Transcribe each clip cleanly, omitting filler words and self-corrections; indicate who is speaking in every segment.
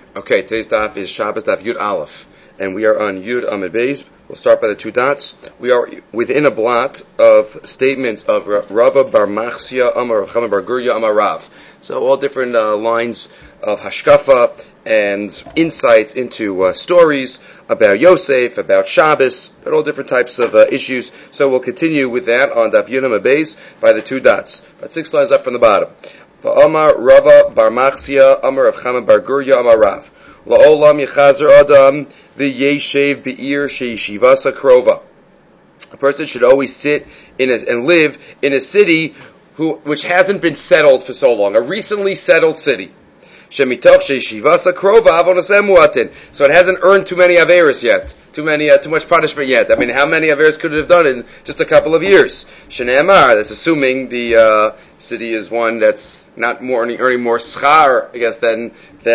Speaker 1: Okay, today's daf is Shabbos daf Yud Aleph, and we are on Yud Amud Beis. We'll start by the two dots. We are within a blot of statements of Rava Bar Machsia Amar Chama Bar Gurya Amar Rav. So all different lines of hashkafa and insights into stories about Yosef, about Shabbos, about all different types of issues. So we'll continue with that on daf Yud Amud Beis by the two dots. About 6 lines up from the bottom. Amar Rava Bar Machsia Amar Rav Chama Bar Gurya Amar Rav La'olam Yechazer Adam V'Yeshev Be'ir She'Yeshivasa Krova. A person should always sit and live in a city which hasn't been settled for so long, a recently settled city. Shemitoch She'Yeshivasa Krova Avonasem Muatin. So it hasn't earned too many averos yet. Too much punishment yet. I mean, how many averos could it have done in just a couple of years? Shene'emar, that's assuming the city is one that's not earning more schar, I guess, than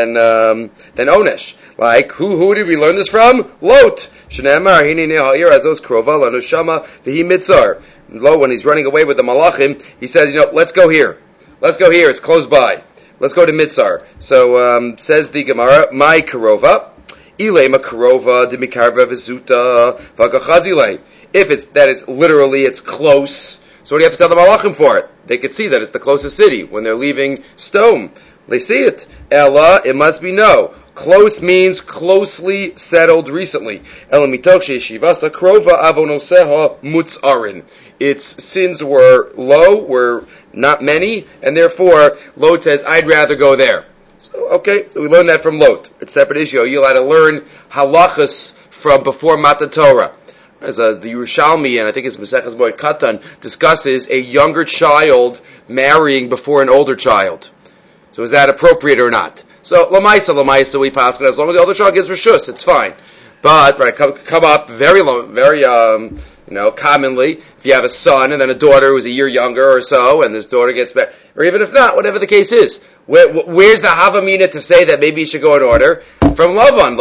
Speaker 1: onesh. Like, who did we learn this from? Lot. Shene'emar, hinei ha'ir azos krova lanushama v'hi mitzar. Lo, when he's running away with the malachim, he says, let's go here. It's close by. Let's go to Mitzar. So, says the Gemara, my karova. Ilema karova de mikarva v'zuta v'agachazile. If it's close, so what do you have to tell the malachim for it? They could see that it's the closest city when they're leaving Stone. They see it. Ella, it must be no. Close means closely settled recently. Ela mitoch she'yeshivasa krova avonoseha mutzarin. Its sins were low, were not many, and therefore Lot says, I'd rather go there. So, okay, so we learned that from Lot. It's a separate issue. You're allowed to learn halachas from before Matan Torah. As the Yerushalmi, and I think it's Maseches Moed Katan, discusses a younger child marrying before an older child. So is that appropriate or not? So, Lamaisa, we pass it. As long as the older child gives reshus, it's fine. But, come up very commonly, if you have a son and then a daughter who's a year younger or so, and this daughter gets married, or even if not, whatever the case is, where's the Havamina to say that maybe you should go in order? From Lavan,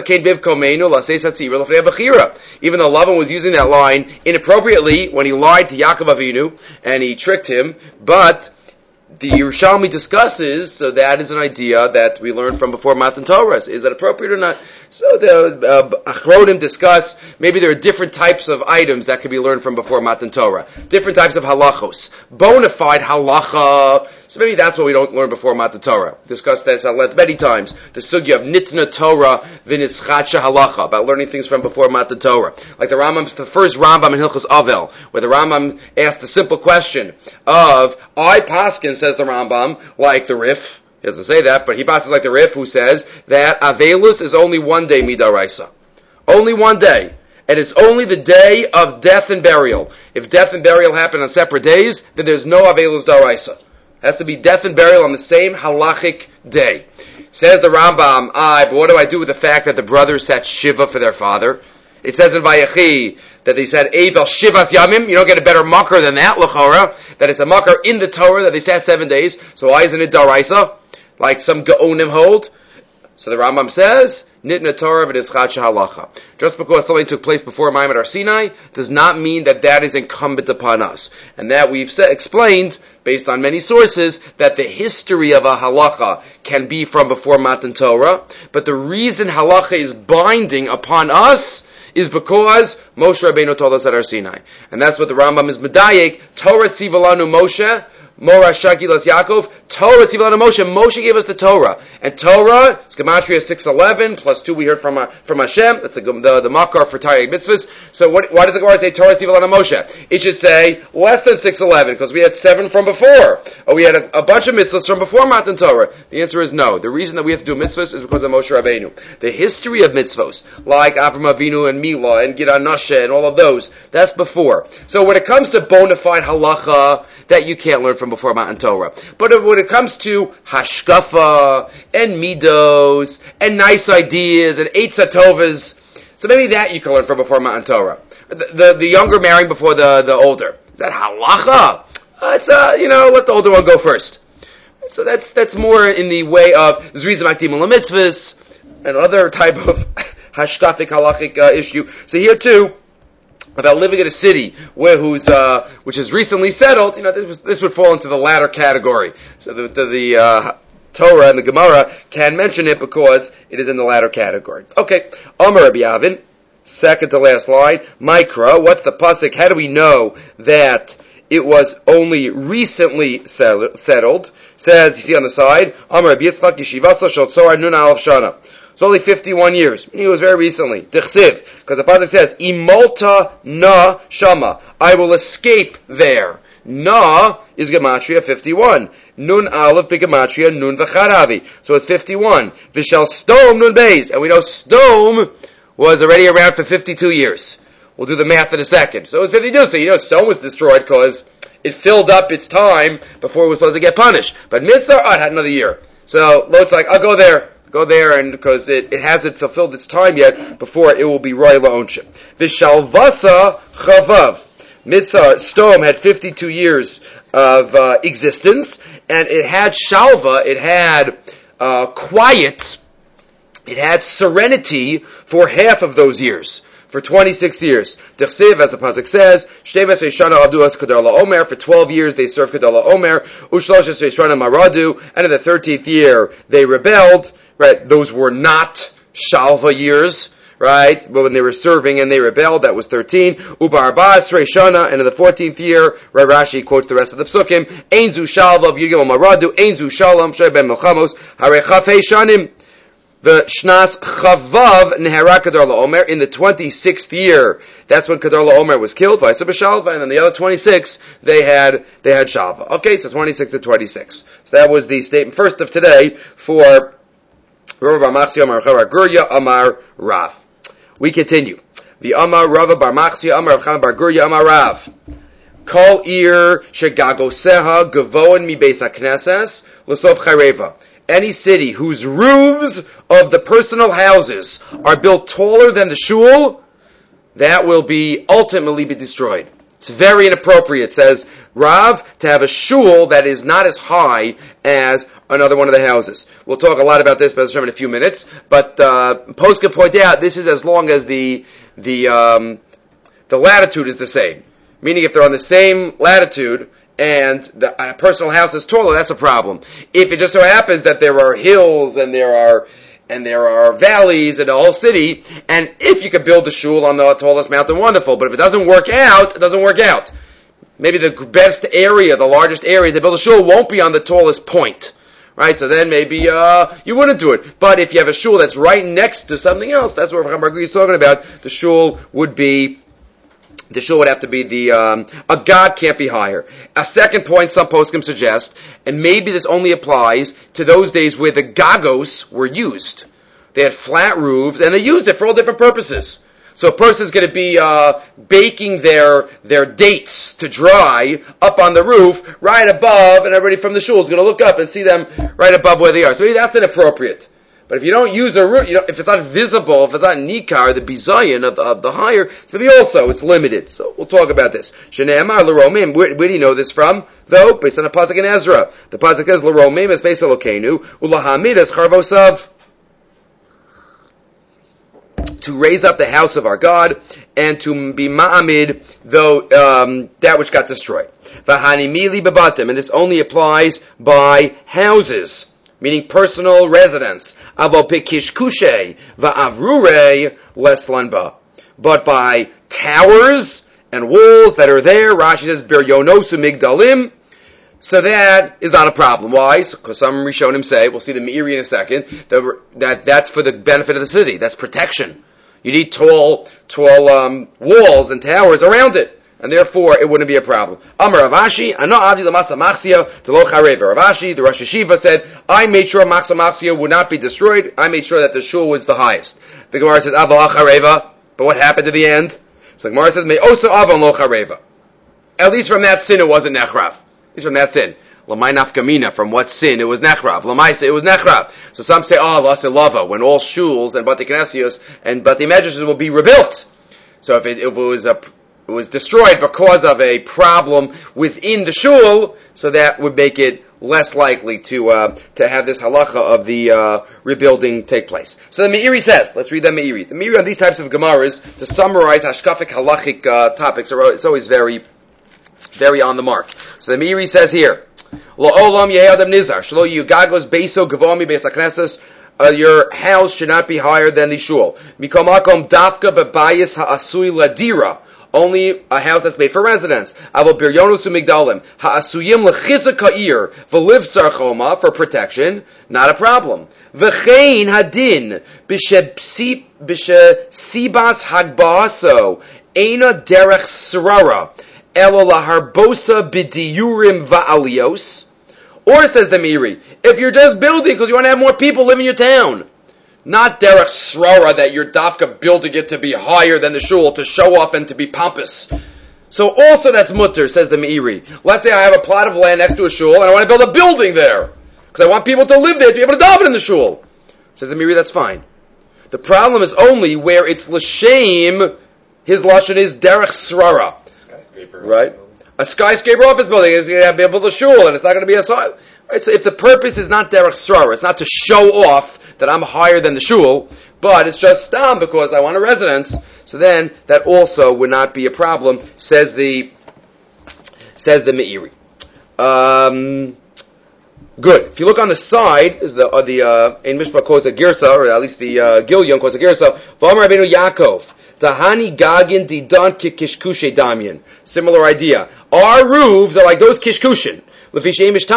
Speaker 1: even though Lavan was using that line inappropriately when he lied to Yaakov Avinu and he tricked him, but the Yerushalmi discusses, so that is an idea that we learned from before Matan Torah. Is that appropriate or not? So the Achronim discuss, maybe there are different types of items that can be learned from before Matan Torah. Different types of halachos. Bona fide halacha. So maybe that's what we don't learn before Matan Torah. Discussed this at length many times. The sugya of nitna Torah v'nischacha halacha, about learning things from before Matan Torah. Like the first Rambam in Hilchos Avel, where the Rambam asked the simple question of, I paskin, says the Rambam, like the Rif. He doesn't say that, but he passes like the Rif, who says that Avelus is only one day midaraisa. Only one day. And it's only the day of death and burial. If death and burial happen on separate days, then there's no Avelus daraisa. It has to be death and burial on the same halachic day. Says the Rambam, but what do I do with the fact that the brothers had Shiva for their father? It says in Vayechi that they said, Eivel Shivas Yamim. You don't get a better makar than that, l'chora. That it's a makar in the Torah that they sat 7 days. So why isn't it daraisa? Like some Gaonim hold? So the Rambam says, Nitna Torah v'nischacha halacha. Just because something took place before Ma'amad Har Sinai does not mean that is incumbent upon us. And that we've explained, based on many sources, that the history of a halacha can be from before Matan Torah, but the reason halacha is binding upon us is because Moshe Rabbeinu told us at Har Sinai. And that's what the Rambam is medayek, Torah tzivalanu Moshe, Mora Shagilas Yaakov, Torah Tzivalanu Moshe. Moshe gave us the Torah. And Torah, is Gematria 611, plus 2 we heard from Hashem, that's the makar for Taryag Mitzvahs. So why does the Gemara say Torah Tzivalanu Moshe? It should say less than 611, because we had 7 from before. Or we had a bunch of mitzvahs from before Matan Torah. The answer is no. The reason that we have to do mitzvahs is because of Moshe Rabbeinu. The history of mitzvahs, like Avram Avinu and Milah and Gid Anashe and all of those, that's before. So when it comes to bona fide halacha, that you can't learn from before Matan Torah. But when it comes to hashkafa, and midos, and nice ideas, and eitzah tovas, so maybe that you can learn from before Matan Torah. The younger marrying before the older. Is that halacha? It's, let the older one go first. So that's more in the way of zrizim akdim mitzvahs, and other type of hashkafic halachic issue. So here too, about living in a city which is recently settled, this would fall into the latter category. So the Torah and the Gemara can mention it because it is in the latter category. Okay, Amar Rabbi Avin, second to last line, Mikra, what's the pasuk? How do we know that it was only recently settled? Says, you see on the side, Amar Rabbi Yitzchak, Yeshivasa Shel Tzor Nun Aleph Shana. It's only 51 years. It was very recently. Tichsiv, because the pasuk says, Imolta na shama. I will escape there. Na is Gematria 51. Nun Aleph Gematria Nun V'charavi. So it's 51. Vishal Stom Nun Beis. And we know Stom was already around for 52 years. We'll do the math in a second. So it was 52. So you know Stom was destroyed because it filled up its time before it was supposed to get punished. But Mitzar, it had another year. So Lot's like, I'll go there. Go there, and because it hasn't fulfilled its time yet, before it will be roy la'onshim. Vishalvasa chavav. Mitzar, Stom had 52 years of existence, and it had shalva, it had quiet, it had serenity for half of those years. For 26 years. Tichsiv, as the pasuk says, Shtevas Shana Abdu as Kedar Omer. For 12 years they served Kedar Omer. Ushlosh Shana Maradu. And in the 13th year they rebelled. Right? Those were not Shalva years. Right? But when they were serving and they rebelled, that was 13. Ubar Arba'as Shana. And in the 14th year, Rashi quotes the rest of the psukim. Einzu Shalva Yugim Maradu. Einzu Shalom Shai Ben Melchamos. Hare Chafei Shanim. The Shnas Chavav Nehera Kedar LaOmer, in the 26th year, that's when Kedar LaOmer was killed, Vaisa B'Shalva, and then the other 26, they had Shalva. Okay, so 26 to 26. So that was the statement first of today for Rabbi Bar Machzia Amar Rav Gurya Amar Rav. We continue. The Amar Rav Bar Machzia Amar Rav Bar Gurya Amar Rav. Kol Ir Shegagoseha Gavoan Mi Beis HaKnesses L'Sof Chareva. Any city whose roofs of the personal houses are built taller than the shul, that will ultimately be destroyed. It's very inappropriate, says Rav, to have a shul that is not as high as another one of the houses. We'll talk a lot about this in a few minutes, but Posca point out this is as long as the latitude is the same. Meaning if they're on the same latitude, and the personal house is taller, that's a problem. If it just so happens that there are hills and there are valleys in the whole city, and if you could build a shul on the tallest mountain, wonderful. But if it doesn't work out, it doesn't work out. Maybe the best area, the largest area to build a shul won't be on the tallest point. Right? So then maybe you wouldn't do it. But if you have a shul that's right next to something else, that's what Rav Margui is talking about, the shul would have to be a god can't be higher. A second point some poskim suggest, and maybe this only applies to those days where the gagos were used. They had flat roofs, and they used it for all different purposes. So a person's going to be baking their dates to dry up on the roof, right above, and everybody from the shul is going to look up and see them right above where they are. So maybe that's inappropriate. But if you don't use a roof, if it's not visible, if it's not nikar, the bizayin of the higher, it's maybe also, it's limited. So we'll talk about this. Shne'emar l'romim, where do you know this from? Though, based on a pasuk in Ezra. The pasuk says, l'romim es beis Elokeinu, u'lahamid es charvosav. To raise up the house of our God, and to be ma'amid, though, that which got destroyed. V'hanimili bebatim, and this only applies by houses. Meaning personal residence. Avo pikishkushe va'avrure leslanba. But by towers and walls that are there, Rashi says, biryonosu migdalim, so that is not a problem. Why? Because some Rishonim say, we'll see the Meiri in a second, that's for the benefit of the city. That's protection. You need tall walls and towers around it. And therefore, it wouldn't be a problem. Amar Ravashi, Ana Avdi Lamasa Machsia, Telo Chareva. Ravashi, the Rosh Hashiva, said, I made sure Machsa Machsia would not be destroyed. I made sure that the shul was the highest. The Gemara says, Aval Chareva. But what happened at the end? So the Gemara says, Me also Aval Lo Chareva. At least from that sin, it wasn't Nechrav. At least from that sin. Lamai Nafkamina, from what sin? It was Nechrav. Lamai, it was Nechrav. So some say, Lasa Lava, when all shuls and Bati Knesios and Bati Medrashos will be rebuilt. So if it was destroyed because of a problem within the shul, so that would make it less likely to have this halacha of the rebuilding take place. So the Meiri says, let's read the Meiri. The Meiri on these types of Gemaras, to summarize hashkafic halachic topics, it's always very, very on the mark. So the Meiri says here, La'olam yehei adam nizar. Shelo yugagos beiso gavomi beis hakneses. Your house should not be higher than the shul. Mikol makom dafka bebayis ha'asui ladira. Only a house that's made for residence. Avo biryonus umigdalim ha'asuyim lechizak ha'ir v'liv sarchoma for protection. Not a problem. V'chein hadin b'shesibas hagbaso eina derech srara elo laharbosa b'diyurim va'alios. Or, says the Meiri, if you're just building because you want to have more people live in your town, not derech srara that you're dafka building it to be higher than the shul, to show off and to be pompous. So also that's mutter, says the Meiri. Let's say I have a plot of land next to a shul and I want to build a building there because I want people to live there to be able to daven in the shul. Says the Meiri, that's fine. The problem is only where it's l'shem, his lashon is derech srara.
Speaker 2: Skyscraper.
Speaker 1: Right? A skyscraper office building is going to be able to shul, and it's not going to be a side. Right? So if the purpose is not derech srara, it's not to show off that I'm higher than the shul, but it's just stam because I want a residence, so then that also would not be a problem, says the Meiri. Good. If you look on the side, is the in Mishpah quotes a girsa, or at least the Gilyon quotes a girsa. V'amar Rabbeinu Yaakov. Tahani gagin didan kishkushe damyan. Similar idea. Our roofs are like those kishkushin. Because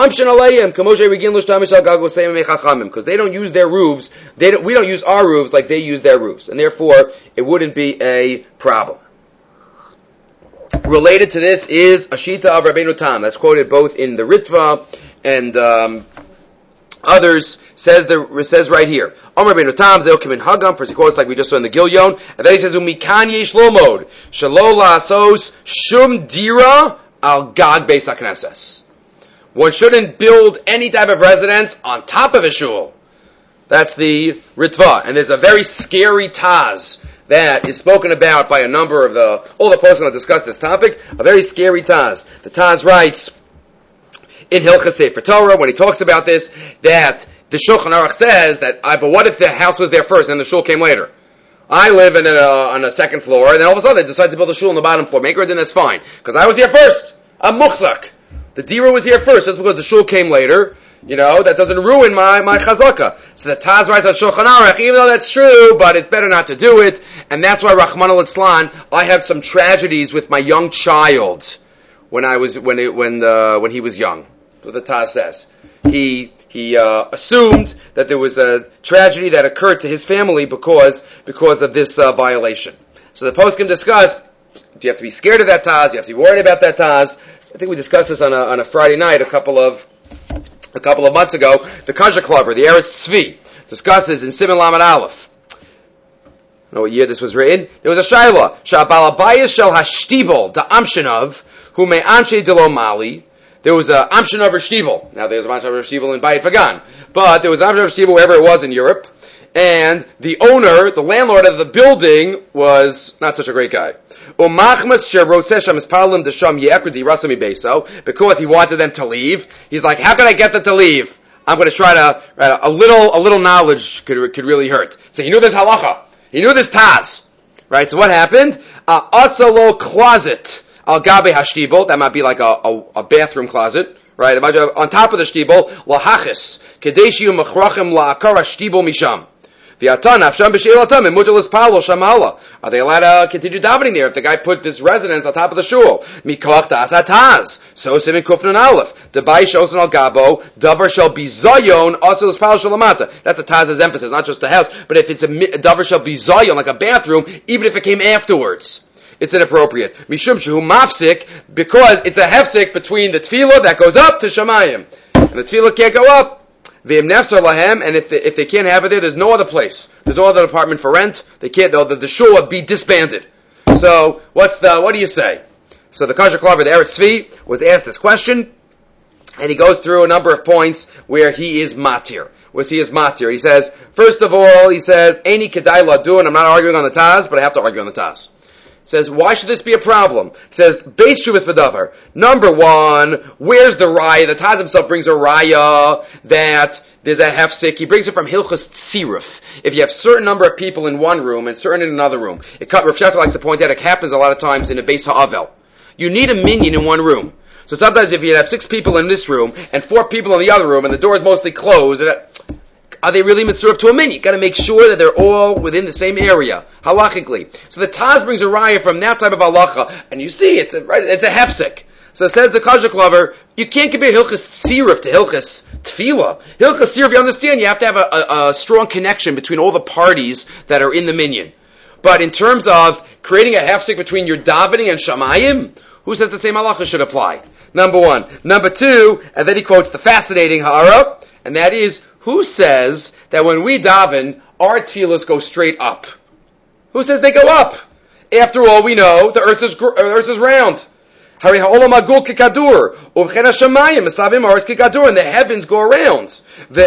Speaker 1: they don't use their roofs. We don't use our roofs like they use their roofs, and therefore it wouldn't be a problem. Related to this is Ashita of Rabbeinu Tam. That's quoted both in the Ritva and others. Says right here. Amar Rabbeinu Tam ze'okim in Hagam. First he quotes like we just saw in the Gilyon, and then he says umikan yesh lomod shelo la'asos shum dira al gag beis hakneses. One shouldn't build any type of residence on top of a shul. That's the Ritva. And there's a very scary Taz that is spoken about by a number of all the poskim that discuss this topic. A very scary Taz. The Taz writes in Hilchos Sefer Torah, when he talks about this, that the Shulchan Aruch says that, but what if the house was there first and the shul came later? I live on a second floor, and then all of a sudden they decide to build a shul on the bottom floor. Make it, then that's fine. Because I was here first. I'm muchzak. The dira was here first, just because the shul came later, that doesn't ruin my chazaka. So the Taz writes on Shulchan Aruch, even though that's true, but it's better not to do it, and that's why Rachmana litzlan, I have some tragedies with my young child when he was young. That's what the Taz says. He assumed that there was a tragedy that occurred to his family because of this violation. So the poskim discussed, do you have to be scared of that Taz? Do you have to be worried about that Taz? I think we discussed this on a Friday night a couple of months ago. The Kazha Klover, the Eretz Tzvi, discusses in Siman Lamed Aleph. I don't know what year this was written. There was a Shaila. Sha'balabayas shel hashtibel da amshinov hu me amshe de lo mali. There was a amshinov shtibel. Now there's a amshinov shtibel in Bayit Fagan, but there was an amshinov shtibel wherever it was in Europe, and the owner, the landlord of the building, was not such a great guy. Because he wanted them to leave. He's like, how can I get them to leave? I'm going to try to, a little knowledge could really hurt. So he knew this halacha. He knew this Taz. Right? So what happened? Asalo closet al gabe hashtibel. That might be like a bathroom closet. Right? On top of the shtibel, lahachis. Kadeshiu machrachim la'akar hashtibel misham. Are they allowed to continue davening there if the guy put this residence on top of the shul? So Simin Kufnan Aleph. The Bai Shosan al Gabo, Davar shall be Zayon, also the Spal Shalamata. That's the Taz's emphasis, not just the house, but if it's a Davar shall be Zayon, like a bathroom, even if it came afterwards, it's inappropriate. Mishum Shehu Mafsik, because it's a hefsik between the tefillah that goes up to Shamayim. And the tefillah can't go up. And if they can't have it there's no other place. There's no other apartment for rent. They can't. The shul would be disbanded. So what do you say? So the Kazha Klover, the Eretz Tzvi, was asked this question, and he goes through a number of points where he is matir. He says, first of all, Eini kedai ladu, and I'm not arguing on the Taz, but I have to argue on the Taz. Says, why should this be a problem? Says, Beis Shuvas B'davar. Number one, where's the raya? The Taz himself brings a raya that there's a hefsik. He brings it from Hilchos Tziruf. If you have certain number of people in one room and certain in another room, Rav Sheffer likes to point out, it happens a lot of times in a Beis Ha'avel. You need a minyan in one room. So sometimes if you have 6 people in this room and 4 people in the other room and the door is mostly closed, are they really mitzvah to a minyan? You've got to make sure that they're all within the same area, halachically. So the Taz brings a raya from that type of halacha, and you see it's a hefsek. So it says the Kajak lover, you can't compare Hilchas Tziruf to Hilchas Tefillah. Hilchas Tziruf, you understand, you have to have a strong connection between all the parties that are in the minyan. But in terms of creating a hefsek between your davening and shamayim, who says the same halacha should apply? Number 1. Number 2, and then he quotes the fascinating ha'ara, and that is, who says that when we daven, our tefillahs go straight up? Who says they go up? After all, we know the earth is round. And the heavens go around.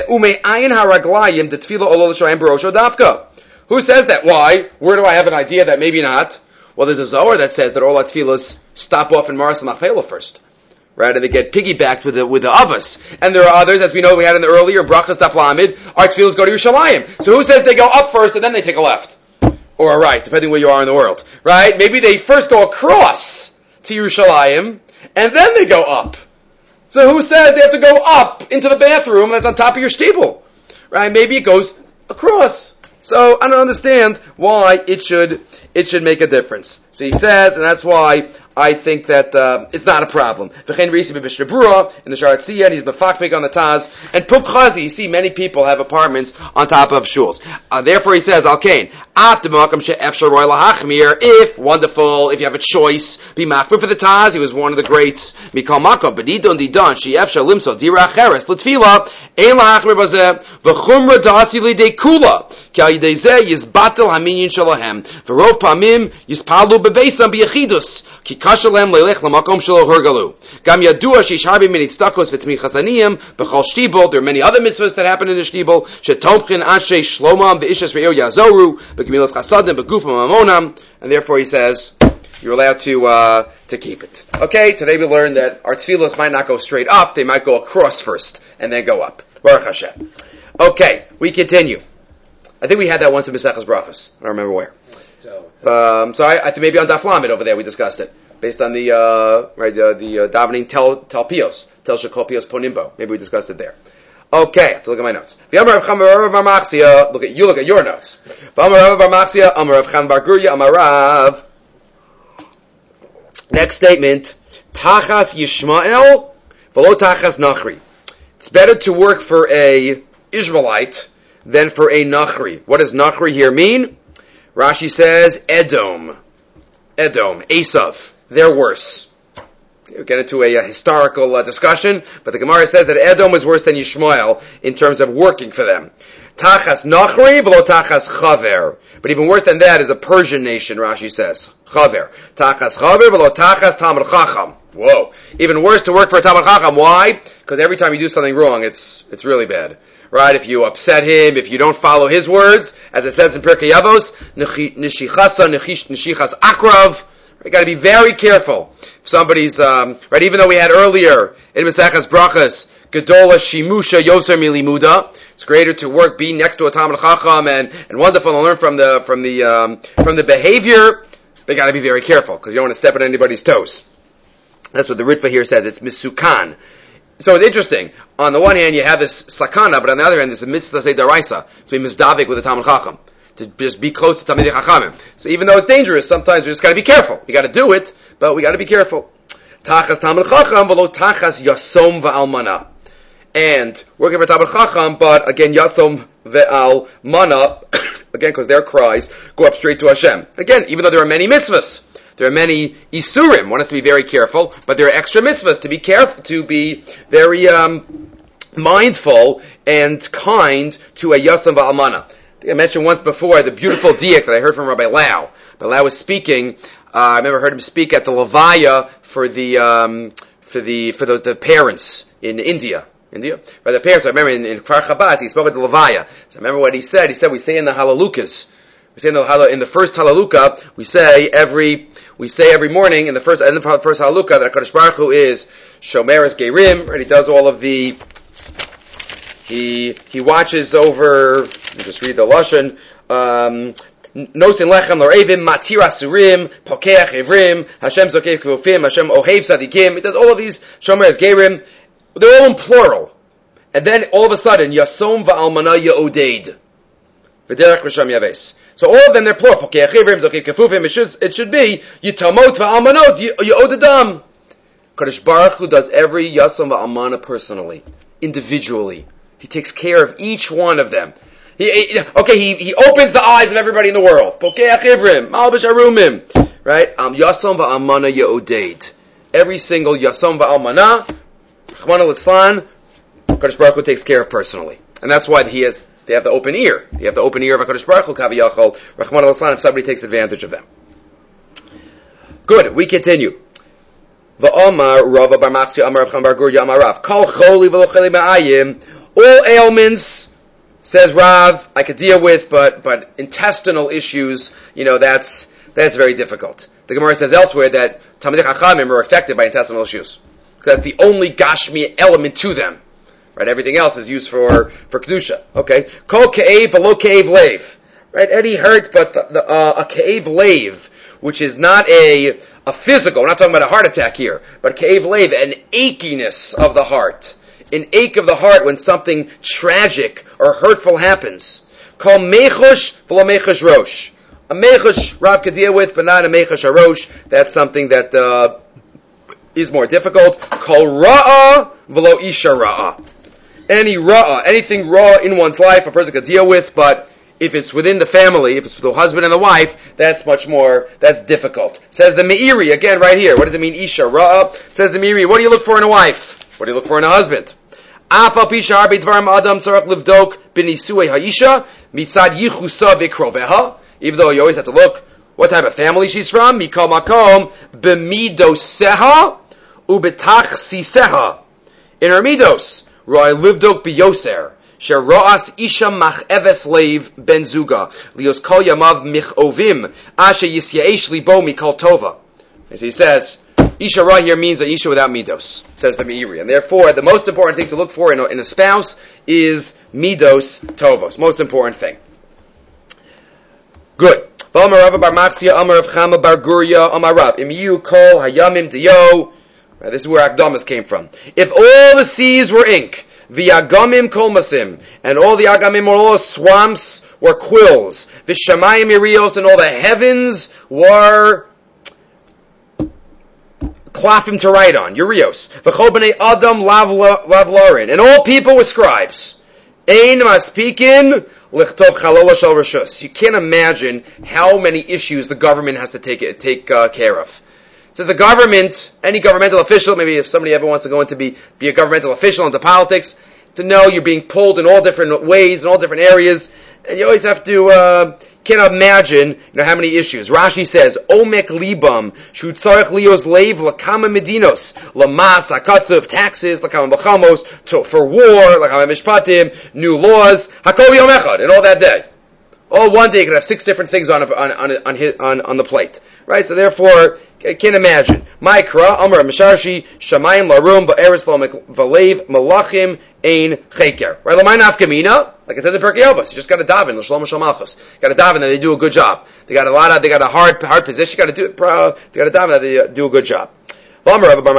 Speaker 1: Who says that? Why? Where do I have an idea that maybe not? Well, there's a Zohar that says that all our tefillahs stop off in Maras Machpelah first. Right, and they get piggybacked with the avos. And there are others, as we know, we had in the earlier brachas daf lamed, our tefillahs go to Yerushalayim. So who says they go up first and then they take a left or a right, depending where you are in the world? Right? Maybe they first go across to Yerushalayim and then they go up. So who says they have to go up into the bathroom that's on top of your shtibel? Right? Maybe it goes across. So I don't understand why it should make a difference. So he says, and that's why I think that it's not a problem. V'chein Risi b'Mishnah Berurah in the Sharat Tziyah, and he's b'fakpik on the Taz. And Pukchazi, you see many people have apartments on top of shuls. Therefore he says, Al-Kain, after Malkam she'efshar roy lahachmir, if you have a choice, be machmir for the Taz, he was one of the greats, Mikal Makam, b'didon didon, she'efshar limso, dira acheres, l'tfila, ein lahachmir bazeh, v'chumra da'asi lidei kula, ki al yidei zeh yizbatel haminyin shalahem, v'rov pamim yizpalu bebeisam b'yechidus, ki kashalem leilech lamakom shelo hergalu. Gam yadua sheish harbi min itztakos v'tmichas aniyim b'chol shtibel. There are many other mitzvahs that happen in the shtibel. Shetomchin anshe shlomam v'ishas re'er yazoru b'gemilas chasadim b'gufam mamonam. And therefore he says you're allowed to keep it. Okay, today we learned that our tefillos might not go straight up; they might go across first and then go up. Baruch Hashem. Okay, we continue. I think we had that once in Maseches Brachos. I don't remember where. So I think maybe on Daf Lamed over there we discussed it based on the davening tel pios shekol pios ponimbo. Maybe we discussed it there. Okay, I have to look at my notes. Look at your notes. Next statement: Tachas Yishmael v'lo Tachas Nachri. It's better to work for a Israelite than for a Nachri. What does Nachri here mean? Rashi says Edom, Esav. They're worse. We'll get into a historical discussion, but the Gemara says that Edom is worse than Yishmael in terms of working for them. Tachas Nachri v'lo Tachas Chaver. But even worse than that is a Persian nation, Rashi says. Chaver. Tachas Chaver v'lo Tachas Talmid Chacham. Whoa. Even worse to work for a Talmid Chacham. Why? Because every time you do something wrong, it's really bad. Right? If you upset him, if you don't follow his words, as it says in Pirkei Avos, Nishichasa, Nishichas Akrav. You got to be very careful. If somebody's, right, even though we had earlier in Maseches Brachas, Gedola Shimusha Yoser Milimuda, it's greater to be next to a Talmid Chacham and wonderful to learn from the behavior. They got to be very careful because you don't want to step on anybody's toes. That's what the Ritva here says. It's Misukan. So it's interesting. On the one hand, you have this sakana, but on the other hand, there's a mitzvah say daraisa to be mizdavik with the Talmid Chacham, to just be close to Talmidei Chachamim. So even though it's dangerous, sometimes we just got to be careful. You got to do it, but we got to be careful. Tachas Talmid Chacham v'lo tachas yasom v'almana. And working for Talmid Chacham, but again yasom v'almana, again because their cries go up straight to Hashem. Again, even though there are many mitzvahs. There are many isurim. One has to be very careful, but there are extra mitzvahs to be careful, to be very mindful and kind to a yasam va'almana. I think I mentioned once before the beautiful diak that I heard from Rabbi Lau. Rabbi Lau was speaking. I remember heard him speak at the Levaya for the parents in India. By the parents, I remember in Kfar Chabad, he spoke at the Levaya. So I remember what he said. He said, we say in the Halalukas, in the first Halaluka, we say every morning in the first Halaluka that HaKadosh Baruch Hu is Shomeres Gerim, right? He does all of the, he watches over, let me just read the Lashon, Nosin lechem l'revim, matir asurim, pokeach ivrim, Hashem zokeh kvufim, Hashem ohev tzadikim. It does all of these shomer esgerim. They're all in plural. And then all of a sudden, yasom va'almana ya'odeid. V'derech v'sham yaves. So all of them, they're plural. Pokeach ivrim, zokeh kvufim. It should be yitamot va'almanot ya'odedam. Kadosh Baruch Hu does every Yasam va'almana personally, individually. He takes care of each one of them. He opens the eyes of everybody in the world. Pokeach ivrim, malbish arumim, right? Yasam va'almana ya'odeid. Every single Yasam va'almana, Chmana Litzlan, Kadosh Baruch Hu takes care of personally, and that's why they have the open ear. They have the open ear of Kadosh Baruch Hu Kaviyachol, Chmana Litzlan, if somebody takes advantage of them. Good. We continue. V'omar Rava bar Machzia Amar Rav Chama bar Gurya Amar Rav Kol choli v'lo choli ma'ayim. All ailments, says Rav, I could deal with, but intestinal issues, that's very difficult. The Gemara says elsewhere that Talmidei Chachamim are affected by intestinal issues because that's the only Gashmi element to them. Right? Everything else is used for kedusha. Okay. Kol ke'ev v'lo ke'ev leiv. Right? Any hurt, but a ke'ev leiv, which is not a physical, we're not talking about a heart attack here, but ke'ev leiv, an achiness of the heart. An ache of the heart when something tragic or hurtful happens. Call mechush v'lo mechush rosh. A mechush Rav could deal with, but not a mechush arosh. That's something that is more difficult. Call ra'ah v'lo isha ra'ah. Any ra'ah, anything raw in one's life, a person could deal with, but if it's within the family, if it's the husband and the wife, that's difficult. Says the Meiri, again right here. What does it mean, isha ra'ah? Says the Meiri, what do you look for in a wife? What do you look for in a husband? Even though you always have to look what type of family she's from, mikol makom b'midoseha ubetachsiseha. In her midos, ro'ay livdok biyoser, shero'as isha macheves leiv ben zuga, lios kol yamav michovim, ashe yisyaesh libo mikol tova. As he says, Isha Ra here means a Isha without Midos, says the Meiri. And therefore, the most important thing to look for in a spouse is Midos Tovos. Most important thing. Good. V'amar Rava bar Machzia, Amar Rav Chama bar Gurya, Amar Rav. Im yu kol hayamim diyo. This is where Akdamas came from. If all the seas were ink, v'yagamim kolmasim, and all the agamim were all swamps or quills, v'shamayim irios, and all the heavens were klafim to write on, Urios. V'chol b'nei adam lavlarin. And all people were scribes. Ein maspikin lichtov chalola shel rishus. You can't imagine how many issues the government has to take care of. So the government, any governmental official, maybe if somebody ever wants to go into be a governmental official into politics, to know you're being pulled in all different ways, in all different areas, and you always have to, can't imagine, how many issues. Rashi says, Omek libam, shu tzarech lios leiv lakama medinos, lamas, hakatsuv, taxes, lakama b'chamos, for war, lakama mishpatim, new laws, hakol yom echad, and all that day. All one day you could have 6 different things on the plate. Right? So therefore, I can't imagine. Ma'ikra, Amar Misharshi, Shamayim Larum, Ba'eres Valev, Malachim, Ein Cheker. Right? L'may nafkamina, like it says in Pirkei Avos, you just got to daven, L'shlom Shal Malchus. Got to daven that they do a good job. They got a hard position, you got to do it, they got to daven that they do a good job. Right,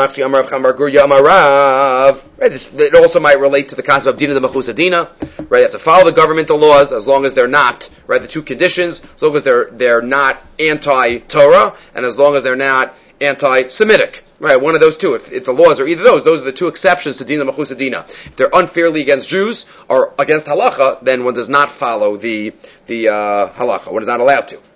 Speaker 1: it also might relate to the concept of Dina de Mechus Dina. Right, you have to follow the governmental laws as long as they're not, right, the 2 conditions, as long as they're not anti-Torah, and as long as they're not anti-Semitic. Right, one of those two. If the laws are either those are the 2 exceptions to Dina Mechus Dina. If they're unfairly against Jews or against halacha, then one does not follow the halacha. One is not allowed to.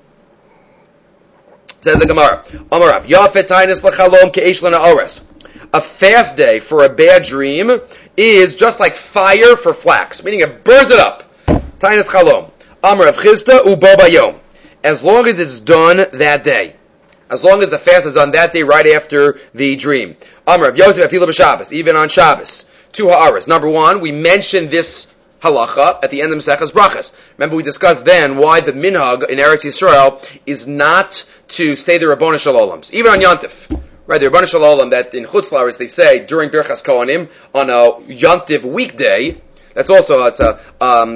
Speaker 1: Says the Gemara, Amarav, Yafet Tainis L'Chalom Ke'esh L'Na'ores. A fast day for a bad dream is just like fire for flax, meaning it burns it up. Tainis Chalom. Amarav Chizda Ubo Bayom. As long as it's done that day. As long as the fast is done that day right after the dream. Amarav Yosef Afilu B'Shabbos, even on Shabbos. 2 ha'aras. Number 1, we mentioned this halacha at the end of Maseches Brachas. Remember we discussed then why the minhag in Eretz Yisrael is not to say the Rabboni Shalolams, even on Yontif. Right, the Rabboni Shalom that in Chutz La'aretz they say during Birchas Kohanim on a Yontif weekday, That's also, it's a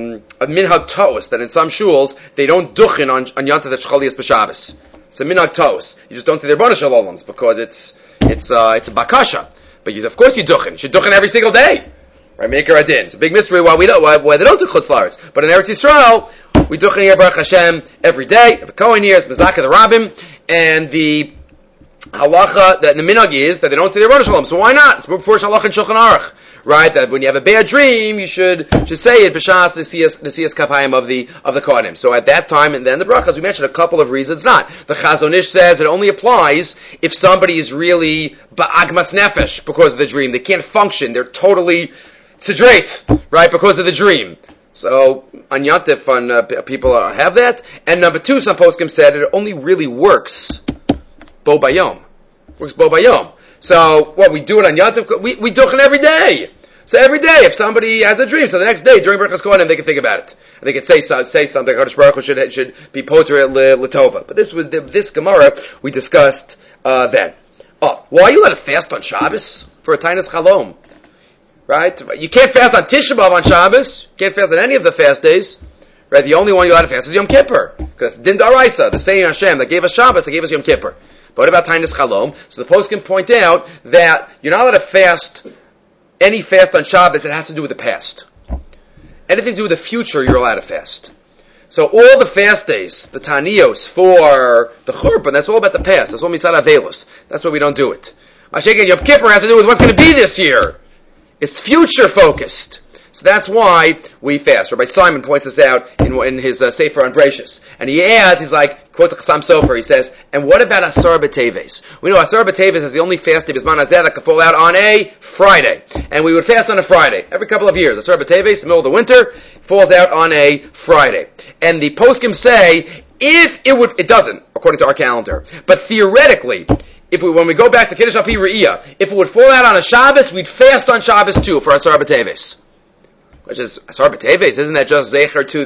Speaker 1: minhag toos, that in some shuls, they don't duchen on Yontav that Shchali is b'Shabbos. It's a minhag toos. You just don't say they're Rebbeinu Shalom's because it's a bakasha. But of course you duchen. You should duchen every single day. Right, Maker Adin. It's a big mystery why they don't do Chutz La'aretz. But in Eretz Yisrael, we duchen here Baruch Hashem every day. If a Kohen here is Mezakah the Rabbim, and the halacha that the minhag is that they don't say the Rebbeinu Shalom. So why not? It's before Shalach and Shulchan Aruch, right? That when you have a bad dream, you should say it b'shas Nesias Kapayim of the Kohanim. So at that time, and then the brachas, we mentioned a couple of reasons not. The Chazon Ish says it only applies if somebody is really ba'agmas nefesh because of the dream. They can't function. They're totally Sidrate, right, because of the dream. So, on Yantif, people have that. And number two, some poskim said it only really works bo bayom. Works bo bayom. So, what, we do it on Yantif? We do it every day. So every day, if somebody has a dream, so the next day, during Berachas Kohanim, they can think about it. And they can say something, HaKadosh Baruch Hu should be poter l'tova. But this Gemara, we discussed then. Oh, why are you allowed to fast on Shabbos? For a Tainas Chalom. Right? You can't fast on Tisha B'Av on Shabbos. You can't fast on any of the fast days. Right? The only one you're allowed to fast is Yom Kippur. Because Din Daraisa, the saying Hashem that gave us Shabbos, that gave us Yom Kippur. But what about Tainis Chalom? So the post can point out that you're not allowed to fast any fast on Shabbos that has to do with the past. Anything to do with the future, you're allowed to fast. So all the fast days, the Taniyos for the Churban, that's all about the past. That's all Mitzad Avelos. That's why we don't do it. Masha'ken Yom Kippur has to do with what's going to be this year. It's future focused. So that's why we fast. Rabbi Simon points this out in his Sefer on Bracious. And he adds, he's like, quotes Chassam Sofer, he says, and what about Asar B'Teves? We know Asar B'Teves is the only fast day Bisman Hazeh that can fall out on a Friday. And we would fast on a Friday every couple of years. Asar B'Teves, in the middle of the winter, falls out on a Friday. And the poskim say, it doesn't, according to our calendar. But theoretically, when we go back to Kiddush Al-Pi Re'iyah, if it would fall out on a Shabbos, we'd fast on Shabbos too for Asar B'Teves. Which is, Asar B'Teves, isn't that just Zecher to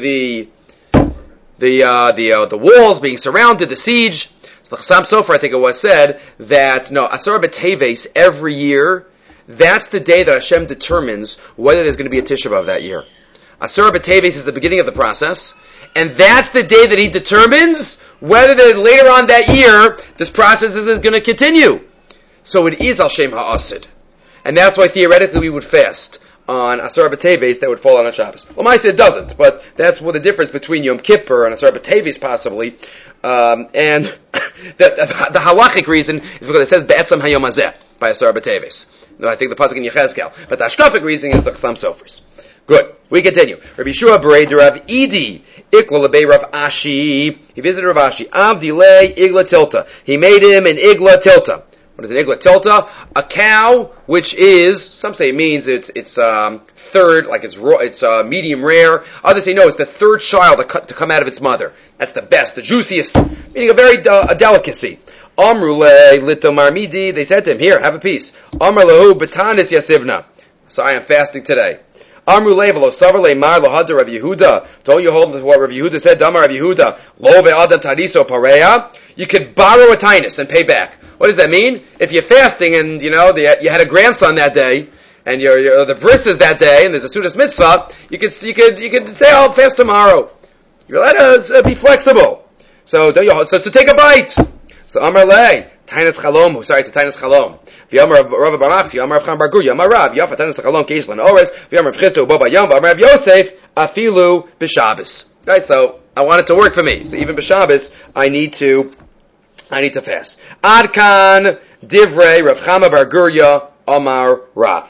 Speaker 1: the walls being surrounded, the siege? So the Chassam Sofer, I think it was, said that, no, Asar B'Teves every year, that's the day that Hashem determines whether there's going to be a Tisha B'Av that year. Asar B'Teves is the beginning of the process, and that's the day that he determines whether later on that year, this process is going to continue. So it is Al Shem Ha'asid. And that's why theoretically we would fast on Asar B'Teves that would fall on Shabbos. Well, Maisa it doesn't, but that's what the difference between Yom Kippur and Asar B'Teves possibly. And the halachic reason is because it says Be'etzam Hayom Hazeh by Asar B'Teves. No, I think the pasuk in Yechezkel. But the hashkafic reason is the Chassam Sofers. Good. We continue. Rabbi Yeshua Bered Rav Idi Ikla Lebei Rav Ashi. He visited Rav Ashi. Avdilei Igla Tilta. He made him an Igla Tilta. What is an Igla Tilta? A cow, which is, some say it means it's third, like it's raw, it's medium rare. Others say no, it's the third child to come out of its mother. That's the best, the juiciest, meaning a delicacy. Amrule Litomar Midi. They said to him, here, have a piece. Amr Lahu Batanis Yasivna. So I am fasting today. Amru Levelo Savarle Mar Lahada Rav Yehuda. Don't you hold what Rav Yehuda said? Damar Rav Yehuda. Lo ve'adam tariso pareya. You could borrow a tinus and pay back. What does that mean? If you're fasting and you had a grandson that day, and you're the bris is that day, and there's a Sudas mitzvah, you could say, I'll fast tomorrow. You're allowed to be flexible. So take a bite. So Amar Le Tinus Chalom. Sorry, it's a Tinus Chalom. V'yamar Rav Baramachsi, Amar Rav Chaim Bar Guria, Amar Rav, Yafa Tanis Chalom Keishlan Ores, V'yamar Rav Chisda Ubo Bayam, Amar Rav Yosef, Afilu B'Shabbos. Right, so I want it to work for me. So even B'Shabbos, I need to fast. Adkan Divrei Rav Chama Bar Guria, Amar Rav.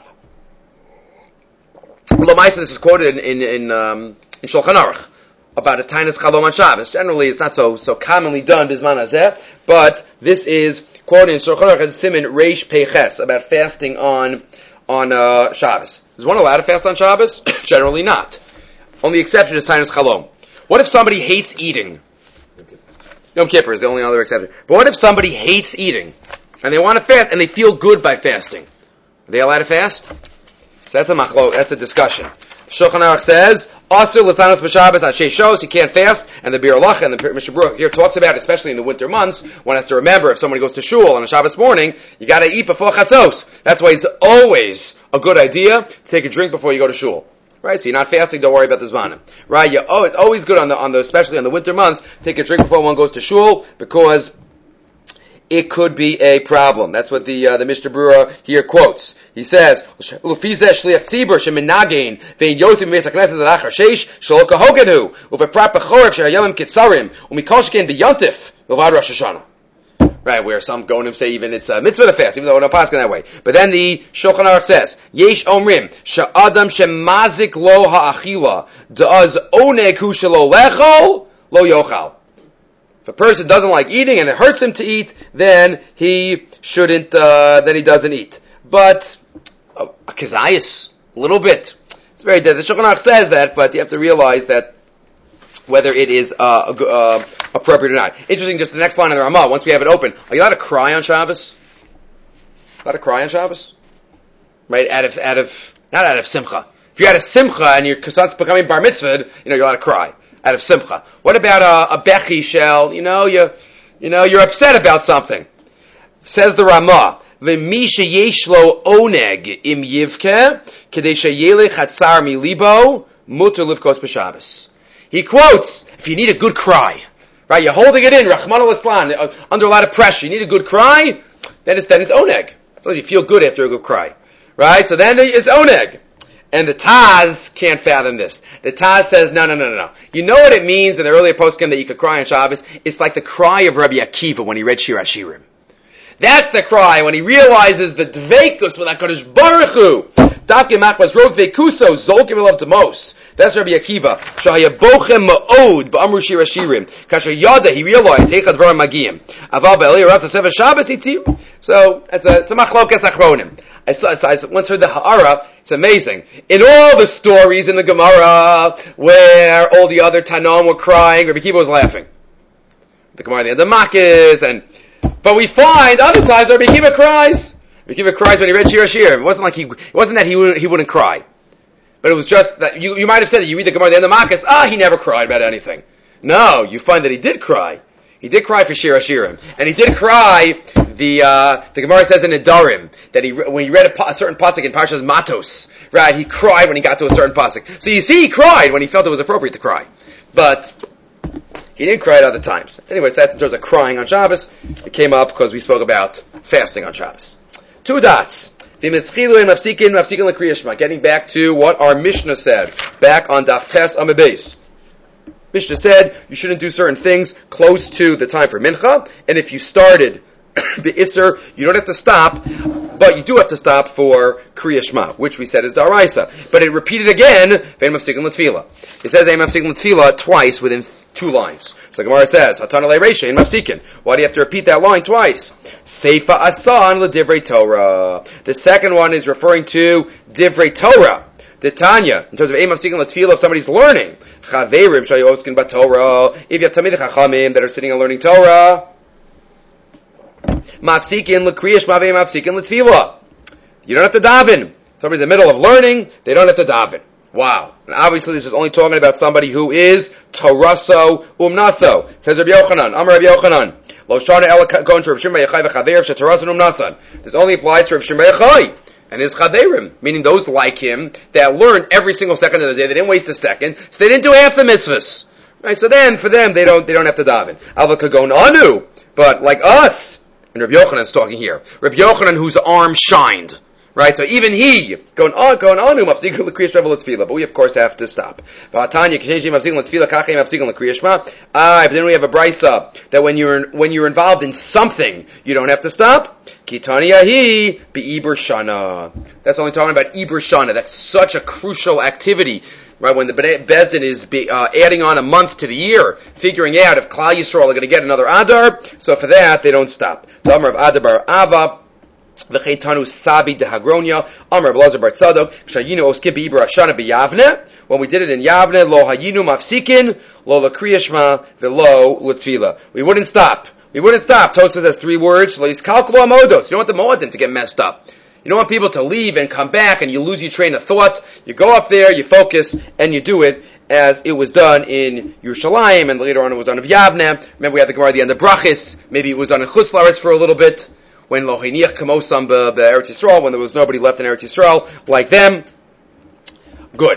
Speaker 1: L'maisa, this is quoted in Shulchan Aruch about a Tainas Chalom on Shabbos. Generally, it's not so commonly done Bisman Hazeh, but this is quoted in Shulchan Aruch as Siman Reish Peiches about fasting on Shabbos. Is one allowed to fast on Shabbos? Generally not. Only exception is Tainas Chalom. What if somebody hates eating? Yom Kippur is the only other exception. But what if somebody hates eating and they want to fast and they feel good by fasting? Are they allowed to fast? So that's a discussion. Shulchan Aruch says, Asur l'sanos b'Shabbos at shows he can't fast, and the Bir Lach and the Mishnah Berurah here talks about, especially in the winter months, one has to remember if somebody goes to shul on a Shabbos morning, you got to eat before chatzos. That's why it's always a good idea to take a drink before you go to shul. Right, so you're not fasting. Don't worry about the zmanim. Right, it's always good on the especially on the winter months. Take a drink before one goes to shul because it could be a problem. That's what the Mishnah Berurah here quotes. He says, right, where some go and say even it's a mitzvah to fast, even though we're not passing that way. But then the Shulchan Aruch says, Yesh omrim, sha'adam shemazik lo ha'achila, da'az oneg hu shelo lechol, lo yochal. If a person doesn't like eating and it hurts him to eat, then he shouldn't, then he doesn't eat. But, a kazayas, a little bit. It's very dead. The Shulchan Aruch says that, but you have to realize that whether it is appropriate or not. Interesting, just the next line in the Ramah, once we have it open, are you allowed to cry on Shabbos? Allowed to cry on Shabbos? Right, not out of simcha. If you're out of simcha and your son's becoming bar mitzvah, you're allowed to cry. Out of simcha. What about a bechi shell? You're upset about something. Says the Ramah, V'mi sheyesh lo oneg im yivke, kedei sheyelech hatzar milibo, muter livkos b'Shabbos. He quotes, if you need a good cry, right, you're holding it in, Rahman al-Islam, under a lot of pressure, you need a good cry, then it's oneg. So you feel good after a good cry. Right? So then it's oneg. And the Taz can't fathom this. The Taz says, no. You know what it means in the earlier poskim that you could cry on Shabbos? It's like the cry of Rabbi Akiva when he read Shir HaShirim. That's the cry when he realizes the dveikus with HaKadosh Baruch Hu. Dafke Machmas wrote Veikuso, Zolkim Elav Demos. That's Rabbi Akiva. Shahayabochem ma'od ba'amru Shir HaShirim. Kasher Yada, he realized, Heichad Dvarim Magiyim. Aval Ba'eli Rav Taseva Shabbos Itim. So, it's a machlokes achronim. I once heard the Ha'ara. It's amazing. In all the stories in the Gemara where all the other Tanaim were crying, Rabbi Akiva was laughing. The Gemara, the Makis, but we find other times Rabbi Akiva cries. Rabbi Akiva cries when he read Shir HaShirim. It wasn't that he wouldn't cry. But it was just that you might have said that you read the Gemara at the end of Makis, he never cried about anything. No, you find that he did cry. He did cry for Shir HaShirim. And he did cry, the Gemara says in Nedarim, that when he read a certain pasuk in Parshas Matos, right, he cried when he got to a certain pasuk. So you see, he cried when he felt it was appropriate to cry. But he didn't cry at other times. Anyways, that's in terms of crying on Shabbos. It came up because we spoke about fasting on Shabbos. 2 dots. Getting back to what our Mishnah said, back on Daf Tes Amud Beis. Mishnah said you shouldn't do certain things close to the time for Mincha, and if you started the Isser, you don't have to stop, but you do have to stop for Kriya Shema, which we said is Daraisa. But it repeated again, Ve'en Mafsikin L'Tfila. It says Ve'en Mafsikin L'Tfila twice within 2 lines. So the Gemara says, Hatana Le'Reisha in Mafsikin. Why do you have to repeat that line twice? Seifa Asan L'Divrei Torah. The second one is referring to Divrei Torah. The Tanya, in terms of Ve'en Mafsikin L'Tfila, if somebody's learning, Chaverim Shayoskin B'Torah, if you have Tamid Chachamim that are sitting and learning Torah, Mafsikin l'kriya shema mafsikin l'tfila. You don't have to daven. Somebody's in the middle of learning, they don't have to daven. Wow. And obviously this is only talking about somebody who is Toraso Umnaso. Says Rabbi Yochanan, Amar Rabbi Yochanan. Lo shana ela kon to Rav Shimon Yechai v'chaveir sheToraso Umnasan. This only applies to Rav Shimon Yechai and his chaverim, meaning those like him that learned every single second of the day. They didn't waste a second, so they didn't do half the mitzvahs. Right? So then, for them, they don't have to daven. Alva kagon anu, but like us. And Rabbi Yochanan is talking here. Rabbi Yochanan, whose arm shined. Right? So even he, going on, but we of course have to stop. But then we have a brisa that when you're involved in something, you don't have to stop. That's only talking about Iber Shana. That's such a crucial activity. Right, when the Bezdin is adding on a month to the year, figuring out if Klal Yisrael are going to get another Adar, so for that, they don't stop. The Amar of Adar bar Ava, V'cheitanu Sabi de Hagronia, Amar of Lazar bar Tzadok, Shayinu Oskim Be'ibra Ashana B'Yavne, when we did it in Yavne, Lo Hayinu Mafsikin, Lo L'Kriya Shema, V'Lo L'Tfila. We wouldn't stop. Tosfos has 3 words, Lo Yiskalklu Amodos. You don't want the Moedim to get messed up. You don't want people to leave and come back and you lose your train of thought. You go up there, you focus, and you do it as it was done in Yerushalayim, and later on it was done in Yavne. Remember we had the Gemara at the end of Brachis. Maybe it was done in Chutz La'aretz for a little bit, when Lo Hiniach Kamosam Be'Eretz Yisrael, when there was nobody left in Eretz Yisrael like them. Good.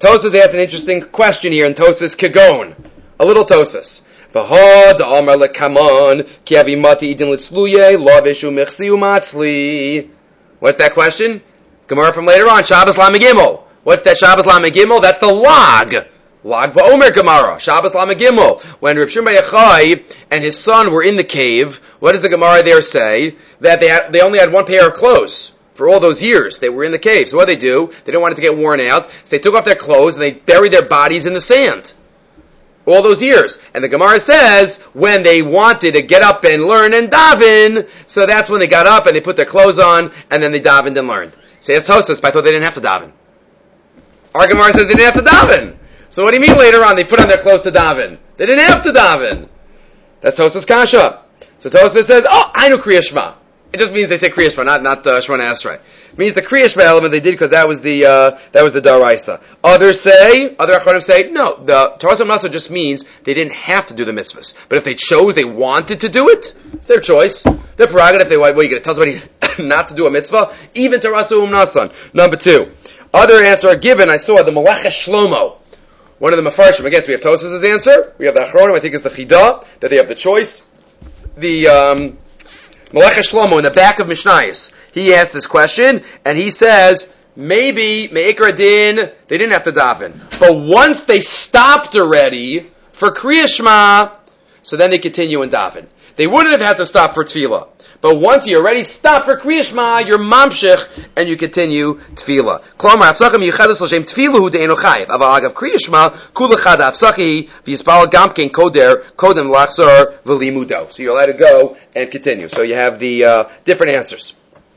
Speaker 1: Tosfos asked an interesting question here in Tosfos Kagon. A little Tosfos. V'ha da'amar lekamon ki avimati idin litzluye lo vishu mechsi umatzli. What's that question? Gemara from later on, Shabbos Lamed Gimel. What's that Shabbos Lamed Gimel? That's the log. Log Ba'omer Gemara. Shabbos Lamed Gimel. When Reb Shimon Bar Yochai and his son were in the cave, what does the Gemara there say? That they only had one pair of clothes. For all those years, they were in the cave. So what did they do? They didn't want it to get worn out. So they took off their clothes and they buried their bodies in the sand. All those years. And the Gemara says, when they wanted to get up and learn and daven, so that's when they got up and they put their clothes on, and then they davened and learned. Say, it's Tosfos, but I thought they didn't have to daven. Our Gemara says they didn't have to daven. So what do you mean later on they put on their clothes to daven? They didn't have to daven. That's Tosfos Kasha. So Tosfos says, I know Kriya Shema. It just means they say Kriya Shema, not Shemona Esrei. It means the Kriya Shema element they did because that was the Daraisa. Other Achronim say, no, the Torah Nasa just means they didn't have to do the mitzvahs. But if they chose, they wanted to do it, it's their choice. Their prerogative. If you're going to tell somebody not to do a mitzvah, even Torah Nasan. Number 2. Other answer are given, I saw the Melech Shlomo. One of the Mefarshim. Again, so we have Tosfos' answer, we have the Achronim, I think is the Chidah, that they have the choice. The, Melech Shlomo in the back of Mishnayos, he asked this question, and he says, maybe Me'ikra Din, they didn't have to daven. But once they stopped already for Kriya Shema, so then they continue and daven. They wouldn't have had to stop for Tefillah. But once you already stop for Kriya Shema, you're mamshich, and you continue Tefillah. Klomar, Afsachim Yichadus L'Shem Tefillah Hu De'enu Chayiv. Aval Agav Kriya Shema, Kul Echad Afsachi, V'Yispal Gamkein Koder, Kodem Lachzor, V'Limudo. So you're allowed to go and continue. So you have the different answers.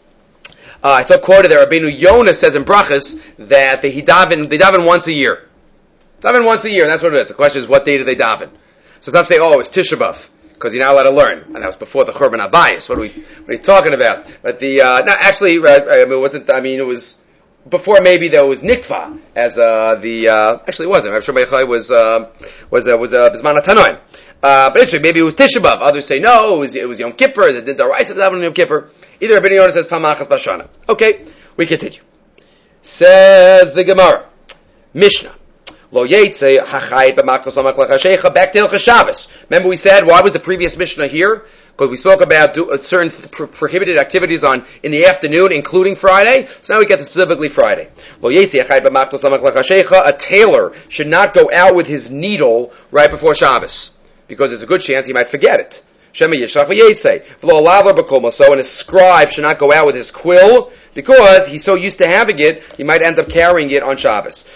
Speaker 1: I saw quoted there, Rabbeinu Yonah says in Brachas that they daven once a year. Daven once a year, and that's what it is. The question is, what day do they daven? So some say, it's Tisha B'Av, because you're not allowed to learn. And that was before the Churban Abayis. What are we talking about? But it was before maybe there was Nikva, as actually it wasn't. Rav Shimon Bar Yochai was Bisman HaTanoim. But actually, maybe it was Tisha B'Av. Others say, no, it was Yom Kippur, it did Daraisa daven on Yom Kippur. Either Rabbeinu Yonah says Pamachas Bashana. Okay, we continue. Says the Gemara, Mishnah. Lo Yetze Hachayit B'Makos Amach Lachashecha. Back to Hilchos Shabbos. Remember we said why was the previous Mishnah here? Because we spoke about certain prohibited activities in the afternoon, including Friday. So now we get to specifically Friday. Lo Yetze Hachayit B'Makos Amach Lachashecha. A tailor should not go out with his needle right before Shabbos, because there's a good chance he might forget it. So an scribe should not go out with his quill, because he's so used to having it, he might end up carrying it on Shabbos.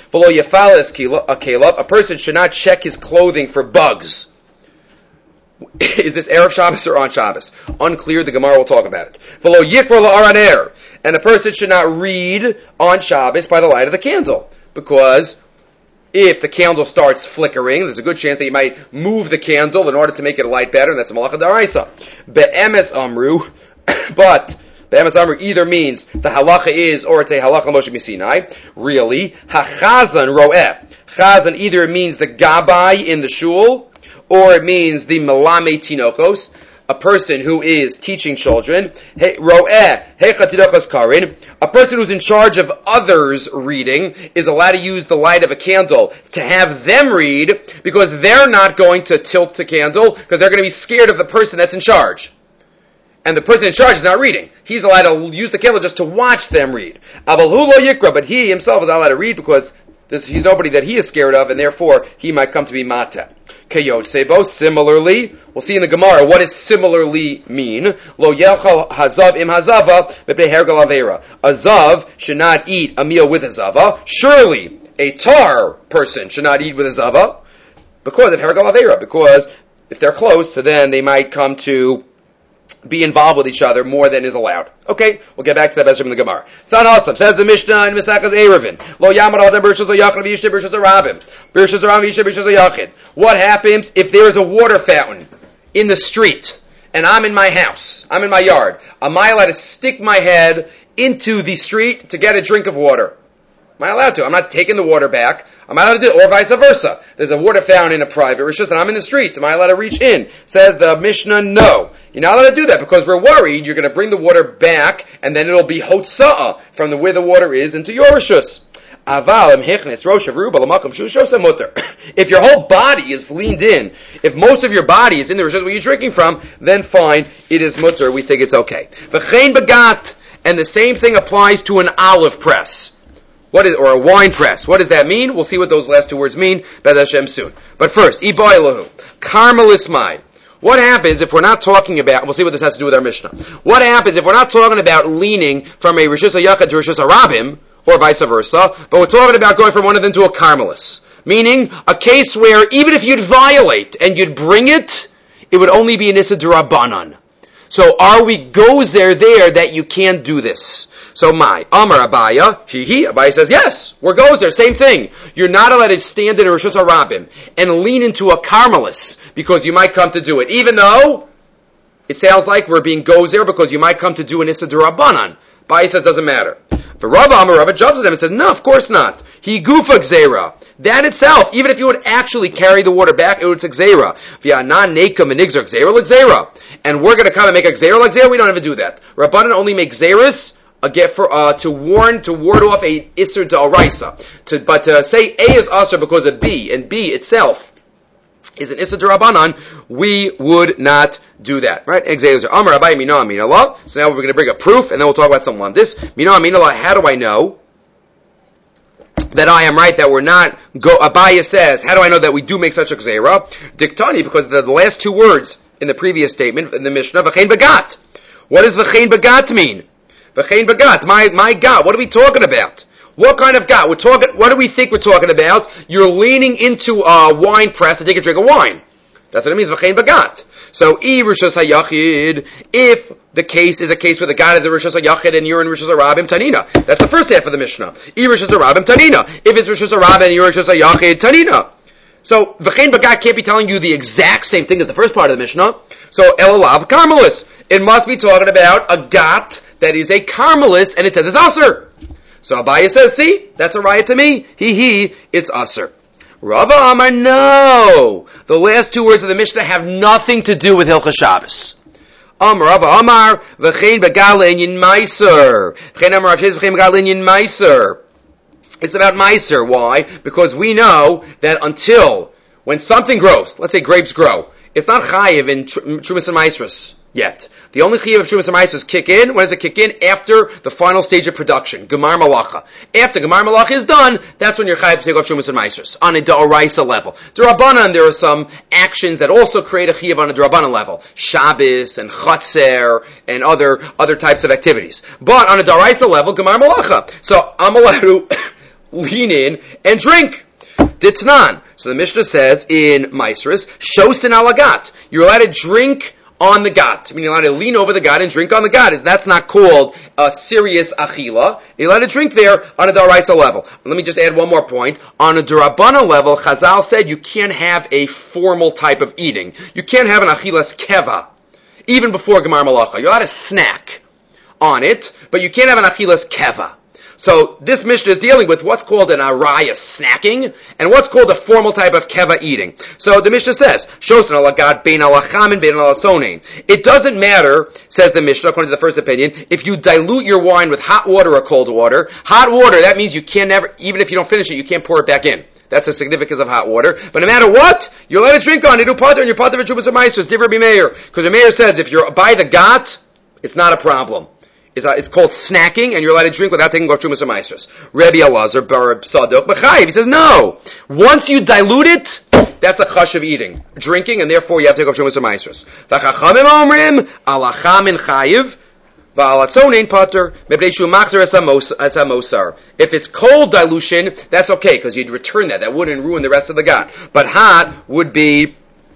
Speaker 1: A person should not check his clothing for bugs. Is this Erev Shabbos or on Shabbos? Unclear, the Gemara will talk about it. And a person should not read on Shabbos by the light of the candle, because if the candle starts flickering, there's a good chance that you might move the candle in order to make it light better, and that's a malacha d'oraisa. Be'emes amru, but be'emes amru either means the halacha is, or it's a halacha Moshe Misinai. Really, hachazan ro'eh. Chazan either means the gabai in the shul, or it means the melame tinokos, a person who is teaching children. Ro'eh, hechatidachos karin. A person who's in charge of others reading is allowed to use the light of a candle to have them read, because they're not going to tilt the candle, because they're going to be scared of the person that's in charge. And the person in charge is not reading. He's allowed to use the candle just to watch them read. Aval hu lo yikra, but he himself is not allowed to read, because he's nobody that he is scared of, and therefore he might come to be mata. Kayot sebo, similarly, we'll see in the Gemara, what does similarly mean? Lo yelchal hazav im hazava, mepnei hergal avera. A zav should not eat a meal with a zava. Surely, a tar person should not eat with a zava, because of hergal avera, because if they're close, so then they might come to be involved with each other more than is allowed. Okay, we'll get back to that better in the Gemara. Than Asam says the Mishnah in Mesachas Eruvin. Lo yamar adam b'rishos hayachid v'yishte b'rishos harabim. B'rishos harabim v'yishte b'rishos hayachid. What happens if there is a water fountain in the street and I'm in my house, I'm in my yard? Am I allowed to stick my head into the street to get a drink of water? Am I allowed to? I'm not taking the water back. Am I allowed to do it? Or vice versa. There's a water fountain in a private rishus and I'm in the street. Am I allowed to reach in? Says the Mishnah, no. You're not allowed to do that, because we're worried you're going to bring the water back and then it'll be hotza'ah from where the water is into your rishus. If your whole body is leaned in, if most of your body is in the rishus where you're drinking from, then fine, it is mutter. We think it's okay. And the same thing applies to an olive press. Or a wine press. What does that mean? We'll see what those last two words mean, B'ez Hashem, soon. But first, Iboilahu, Karmelis Mai. What happens if we're not talking about, we'll see what this has to do with our Mishnah. What happens if we're not talking about leaning from a Rishus HaYachid to Rishus HaRabim, or vice versa, but we're talking about going from one of them to a Karmelis? Meaning, a case where even if you'd violate and you'd bring it, it would only be an Issa D'Rabbanan. So are we gozer there that you can't do this? So Amar Abaya, Abaya says, yes, we're gozer, same thing. You're not allowed to stand in a Rishus HaRabim and lean into a Karmelis because you might come to do it. Even though it sounds like we're being gozer because you might come to do an Issa D'Rabbanan. Abaya says, doesn't matter. The Rava jumps at him and says, no, of course not. He gufa gzera. That itself, even if you would actually carry the water back, it would be gzera. V'yanan nekam and nigzer gzera l'gzera. And we're going to come and make a gzera l'gzera. We don't have to do that. Rabbanan only make gzeras to ward off a isser d'oraisa. But to say A is usher because of B, and B itself is an isser d'Rabbanan, we would not do that. Right? Amar Abai mina aminallah. So now we're going to bring a proof, and then we'll talk about something on this. Mina aminallah, how do I know that I am right, that we're not, Abaya says, how do I know that we do make such a gzera? Diktani, because the last two words in the previous statement, in the Mishnah, v'chein bagat. What does v'chein bagat mean? V'chein bagat, my gat, what are we talking about? What kind of gat? What do we think we're talking about? You're leaning into a wine press to take a drink of wine. That's what it means, v'chein bagat. So, Rishus HaYachid, if the case is a case where the God is the Rishus HaYachid and you're in Rishus HaRabim, Tanina. That's the first half of the Mishnah. Rishus HaRabim, Tanina. If it's Rishus HaRabim and you're in Rishus HaYachid, Tanina. So, V'chein Bagat can't be telling you the exact same thing as the first part of the Mishnah. So, Elalav Karmelis. It must be talking about a gat that is a Karmelis, and it says it's Aser. So, Abaya says, see, that's a riot to me. It's Aser. Rava Amar, no. The last two words of the Mishnah have nothing to do with Hilchos Shabbos. Rava Amar, v'chein begal inyan meiser. V'chein Amar Rav Sheshes v'chein begal inyan meiser. It's about meiser. Why? Because we know that until when something grows, let's say grapes grow, it's not chayiv in Trumas and Meisros yet. The only chiyuv of Trumas and Meisros kick in. When does it kick in? After the final stage of production, Gemar Malacha. After Gemar Malacha is done, that's when you're chayiv to take off Trumas and Meisros on a D'oraisa level. D'Rabbanan, there are some actions that also create a chiyuv on a D'Rabbanan level, Shabbos and Chatzer and other types of activities. But on a D'oraisa level, Gemar Malacha. So I'm allowed to lean in and drink. Ditnan. So the Mishnah says in Meisros, Shosin alagat. You're allowed to drink on the gat. I mean, you're allowed to lean over the gat and drink on the gat. That's not called a serious achila. You're allowed to drink there on a d'oraisa level. Let me just add one more point. On a d'Rabbana level, Chazal said you can't have a formal type of eating. You can't have an achilas keva, even before Gemar Malacha. You're allowed to snack on it, but you can't have an achilas keva. So this Mishnah is dealing with what's called an araya snacking and what's called a formal type of keva eating. So the Mishnah says, Shosan alagad bein alachamin bein alasonein. It doesn't matter, says the Mishnah, according to the first opinion, if you dilute your wine with hot water or cold water. Hot water, that means you can never, even if you don't finish it, you can't pour it back in. That's the significance of hot water. But no matter what, you're allowed to drink on it. You part and you're part of a Trumas Meiser. Different be Meir. Because the Meir says if you're by the gat, it's not a problem. It's called snacking, and you're allowed to drink without taking Trumas Meisers. Rabbi Elazar bar Sadok B'chayiv. He says no. Once you dilute it, that's a chash of eating, drinking, and therefore you have to take Trumas Meisers. V'chachamim omrim alacham in chayiv v'alatzonein pater mepnei shu machzer as hamosar. If it's cold dilution, that's okay because you'd return that. That wouldn't ruin the rest of the gat. But hot would be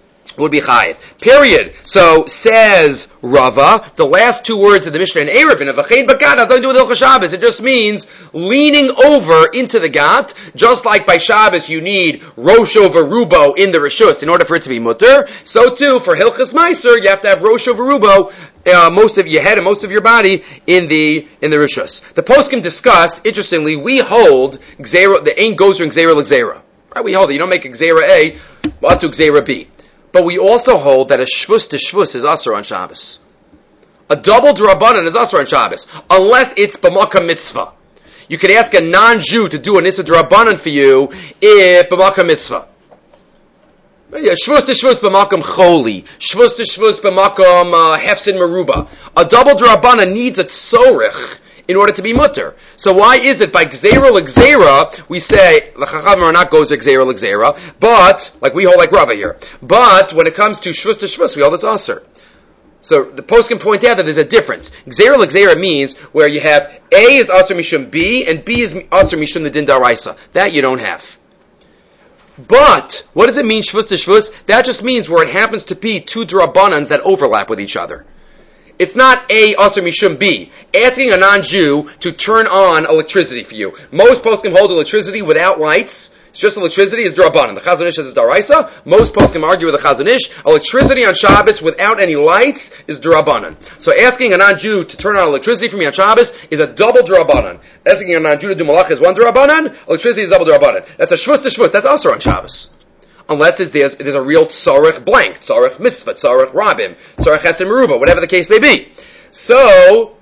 Speaker 1: chayiv. Period. So says Rava, the last two words of the Mishnah in Erevin of v'chein bagat have nothing to do with Hilchos Shabbos. It just means leaning over into the gat, just like by Shabbos you need rosh over rubo in the rishus in order for it to be mutter. So too for Hilchos Meiser you have to have rosh over rubo, most of your head and most of your body in the rishus. The poskim discuss. Interestingly, we hold gzera. The ain goes from gzera l'gzera. Right? We hold that you don't make a gzera A, but to gzera B. But we also hold that a shvus to shvus is asur on Shabbos. A double d'Rabbanan is asur on Shabbos, unless it's b'makam mitzvah. you could ask a non-Jew to do an Issa D'Rabbanan for you if b'makam mitzvah. Shvus to shvus b'makam choli. Shvus to shvus b'makam hefsin meruba. A double D'Rabbanan needs a tzorich in order to be mutter. So why is it by gzeira l'gzeira we say l'chacham are not gozer gzeira l'gzeira, but like we hold like Rava here. But when it comes to shvus, we hold this aser. So the post can point out that there's a difference. Gzeira l'gzeira means where you have A is aser mishum B and B is aser mishum the din daraisa. That you don't have. But what does it mean shvus to shvus? That just means where it happens to be two drabbanans that overlap with each other. It's not A aser mishum B. Asking a non-Jew to turn on electricity for you. Most poskim hold electricity without lights. It's just electricity is D'Rabbanan. The Chazon Ish is D'Oraisa. Most poskim argue with the Chazon Ish. Electricity on Shabbos without any lights is D'Rabbanan. So asking a non-Jew to turn on electricity for me on Shabbos is a double D'Rabbanan. Asking a non-Jew to do malach is one D'Rabbanan. Electricity is double D'Rabbanan. That's a shvus to shvus. That's also on Shabbos. Unless there's a real tzorech blank, tzorech mitzvah, tzorech rabim, tzorech chesed meruba, whatever the case may be. So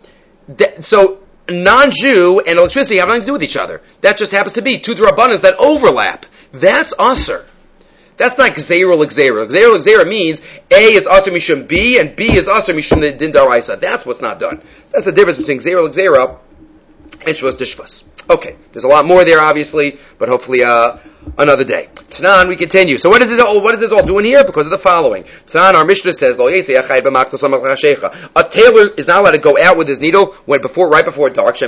Speaker 1: non-Jew and electricity have nothing to do with each other. That just happens to be two drabbanas that overlap. That's aser. That's not gzeira l'gzeira. Gzeira l'gzeira means A is aser mishum B and B is aser mishum the din daraisa. That's what's not done. That's the difference between gzeira l'gzeira and shvus to shvus. Okay, there's a lot more there, obviously, but hopefully another day. Tanan, we continue. So what is this all doing here? Because of the following. Tanan, our Mishnah says, a tailor is not allowed to go out with his needle right before dark.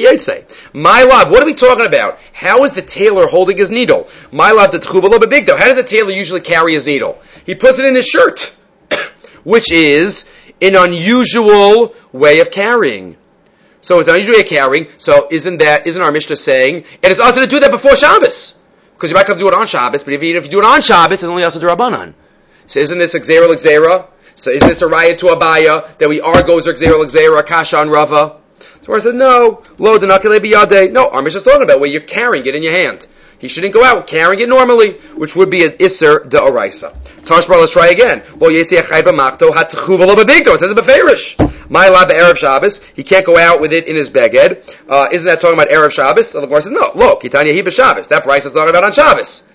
Speaker 1: My love, what are we talking about? How is the tailor holding his needle? My love, how does the tailor usually carry his needle? He puts it in his shirt, which is an unusual way of carrying. So it's an unusual way of carrying. So isn't our Mishnah saying, and it's also to do that before Shabbos? Because you might come to do it on Shabbos, but if you do it on Shabbos, it's only also D'Rabbanan. So isn't this a Gzeira l'Gzeira? So isn't this a raya to Abaya that we are gozer Gzeira l'Gzeira, Kasha and Rava? So I said, no, lo denakele biyadeh. No, our Mishnah is talking about where you're carrying it in your hand. He shouldn't go out carrying it normally, which would be an Isser D'Oraisa. Tashbar, let's try again. Lo yetzi achai b'makto hatchuv lo b'bigdo. It says it b'ferish. My lab Erev Shabbos. He can't go out with it in his beged. Isn't that talking about Erev Shabbos? So the Gemara says, no. Look, Kitanya Hiba Shabbos. That price is talking about on Shabbos.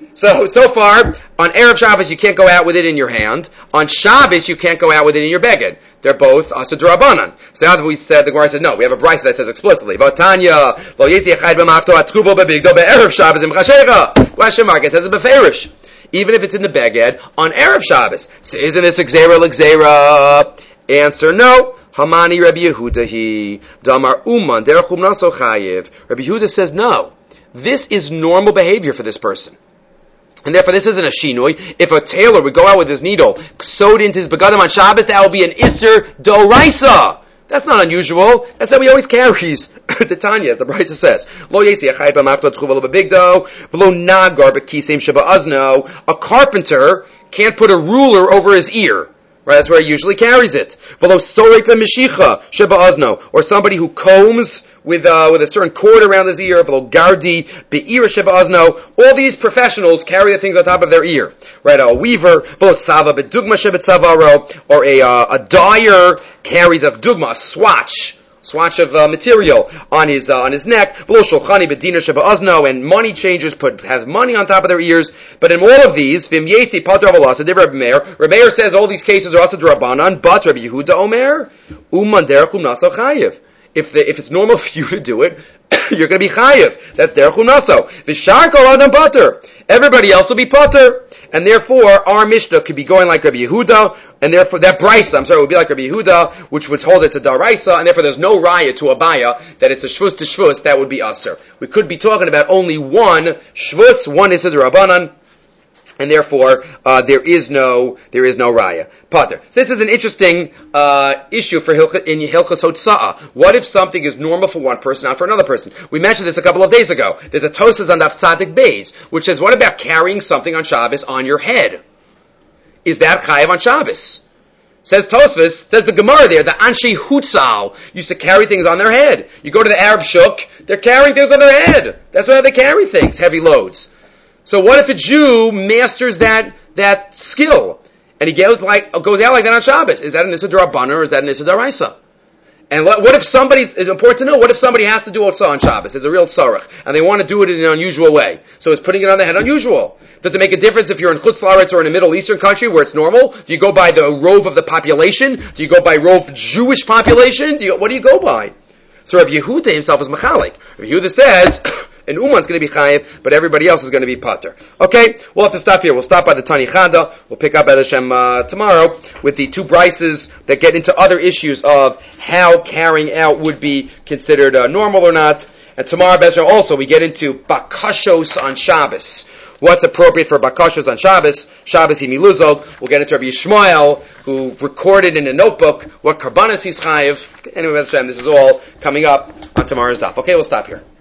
Speaker 1: So far, on Erev Shabbos, you can't go out with it in your hand. On Shabbos, you can't go out with it in your beged. They're both Asa D'Rabbanan. So now we said, the Gemara said, no, we have a brisa that says explicitly. But Tanya, lo yetzi achai b'makto hatchuv lo b'bigdo be'erev Shabbos im chashecha. Question mark, it says it b'ferish. Even if it's in the beged, on Erev Shabbos. So isn't this a Gzeira l'Gzeira? Answer, no. Hamani Rabbi Yehuda he damar uman derechum naso chayiv. Rabbi Yehuda says no. This is normal behavior for this person. And therefore this isn't a shinui. If a tailor would go out with his needle, sewed into his begadim on Shabbos, that would be an Isser D'Oraisa. That's not unusual. That's how he always carries. The Tanya, as the Brisa says. Lo yesi achai b'makto tchuv lo b'bigdo, v'lo nagar b'kisim sheba azno. A carpenter can't put a ruler over his ear. Right, that's where he usually carries it. V'lo sorek b'mishicha sheba azno. Or somebody who combs with a certain cord around his ear. V'lo gardi be'ira sheba azno. All these professionals carry the things on top of their ear. Right, a weaver. V'lo tzava be'dugma sheba tzavaro. Or a dyer carries a dugma, a swatch of material on his neck. V'lo shulchani be'dina sheba azno. And money changers has money on top of their ears. But in all of these, v'im yetzi pater avolasa, Rabbi Meir. Rabbi Meir says all these cases are also D'Rabbanan, but Rabbi Yehuda Omer, uman derechum naso chayiv. If it's normal for you to do it, you're going to be chayiv. That's derechum naso. V'shar kol adam pater. Everybody else will be pater. And therefore, our Mishnah could be going like Rabbi Yehuda, and therefore that brisa, would be like Rabbi Yehuda, which would hold it's a daraisa, and therefore there's no raya to Abaya that it's a shvus to shvus, that would be aser. We could be talking about only one shvus, one is a D'Rabbanan, and therefore there is no raya. Pater. So this is an interesting issue for in Hilchos Hotza'ah. What if something is normal for one person, not for another person? We mentioned this a couple of days ago. There's a Tosas on Daf Tzadik Beis, which says, what about carrying something on Shabbos on your head? Is that chayav on Shabbos? Says Tosfos, says the Gemara there, the Anshe Hutzal used to carry things on their head. You go to the Arab Shuk, they're carrying things on their head. That's why they carry things, heavy loads. So what if a Jew masters that skill, and he goes out like that on Shabbos? Is that an Issa D'Rabbanan or is that an Issa D'Oraisa? And what if it's important to know, what if somebody has to do Otzah on Shabbos? It's a real tzarech, and they want to do it in an unusual way. So is putting it on the head unusual? Does it make a difference if you're in Chutz La'aretz or in a Middle Eastern country where it's normal? Do you go by the rove of the population? Do you go by rove Jewish population? What do you go by? So Rav Yehuda himself is machalik. Rav Yehuda says, an Uman's going to be chayiv, but everybody else is going to be pater. Okay, we'll have to stop here. We'll stop by the Tani Chada. We'll pick up Be'ez Hashem tomorrow with the two brises that get into other issues of how carrying out would be considered normal or not. And tomorrow, Be'ez Hashem, also we get into bakashos on Shabbos. What's appropriate for bakashos on Shabbos? Shabbos Himiluzog. We'll get into Rabbi Yishmael, who recorded in a notebook what karbanas he's chayiv. Anyway, Be'ez Hashem, this is all coming up on tomorrow's daf. Okay, we'll stop here.